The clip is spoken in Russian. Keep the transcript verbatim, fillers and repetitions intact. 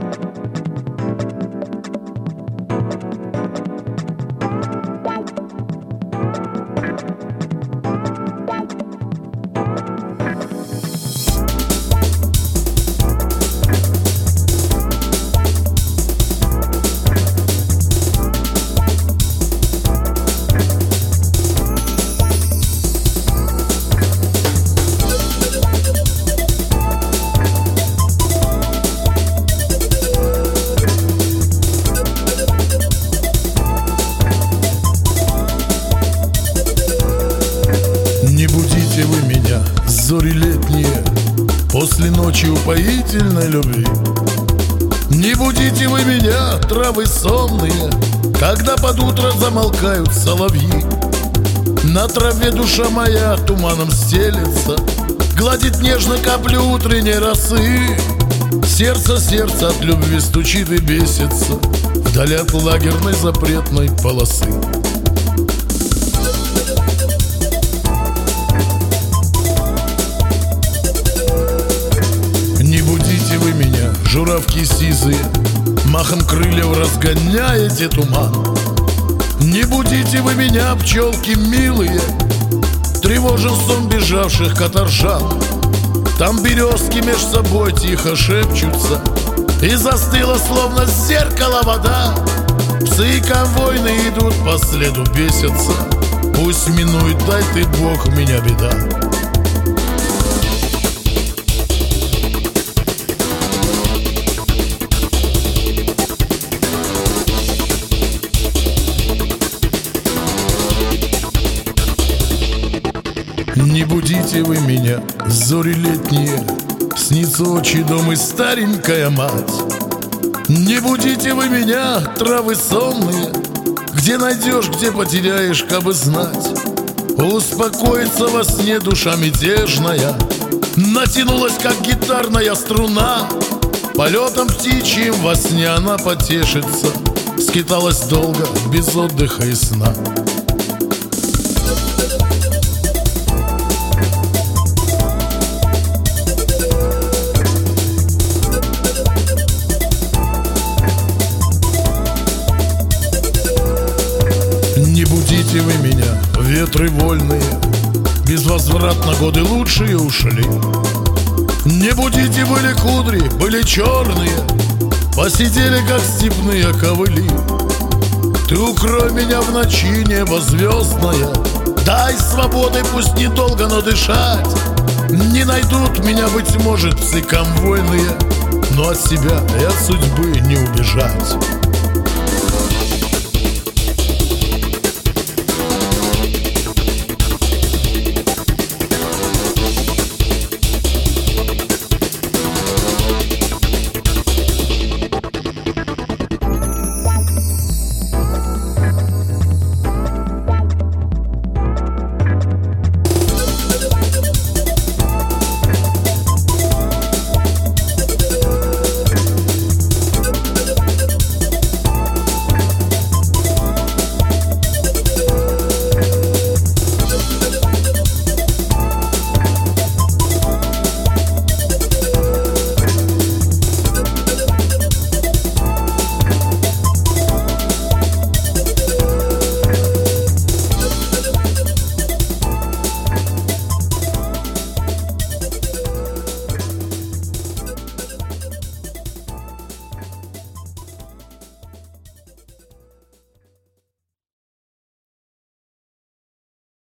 Не будите вы меня, зори летние, после ночи упоительной любви. Не будите вы меня, травы сонные, когда под утро замолкают соловьи. На траве душа моя туманом стелется, гладит нежно капли утренней росы. Сердце, сердце от любви стучит и бесится вдали от лагерной запретной полосы. Не будите вы меня, журавки сизые, махом крыльев разгоняете туман. Не будите вы меня, пчелки милые, тревожен сон бежавших каторжан. Там березки меж собой тихо шепчутся, и застыла словно зеркало вода. Псы и конвойны идут по следу, бесятся. Пусть минует, дай ты Бог, меня беда. Не будите вы меня, зори летние, снится отчий дом и старенькая мать. Не будите вы меня, травы сонные, где найдешь, где потеряешь, кабы знать. Успокоится во сне душа мятежная, натянулась, как гитарная струна. Полетом птичьим во сне она потешится, скиталась долго, без отдыха и сна. Не будите вы меня, ветры вольные, безвозвратно годы лучшие ушли. Не будите, были кудри, были черные, посидели, как степные ковыли. Ты укрой меня в ночи, небо звездное, дай свободы, пусть недолго, но дышать. Не найдут меня, быть может, псы конвойные, но от себя и от судьбы не убежать.